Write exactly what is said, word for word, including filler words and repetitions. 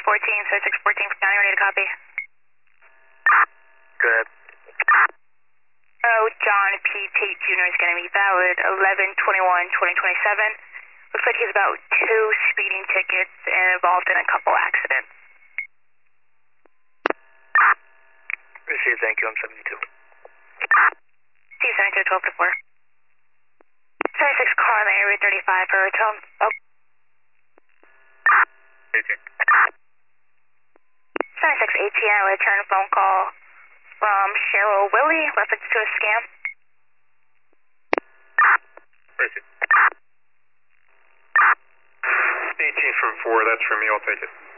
fourteen, seventy-six fourteen for county, ready to copy. Go ahead. Oh, John P. Tate Junior is going to be valid eleven twenty-one twenty twenty-seven. Looks like he's about two speeding tickets and involved in a couple accidents. Received, thank you, I'm seventy-two. C seventy-two twelve to four. seventy-six car on the area thirty-five for hotel. Oh. eighteen. seventy-six eighteen, I return a phone call from Cheryl Willie, reference to a scam. eighteen from four, that's for me, I'll take it.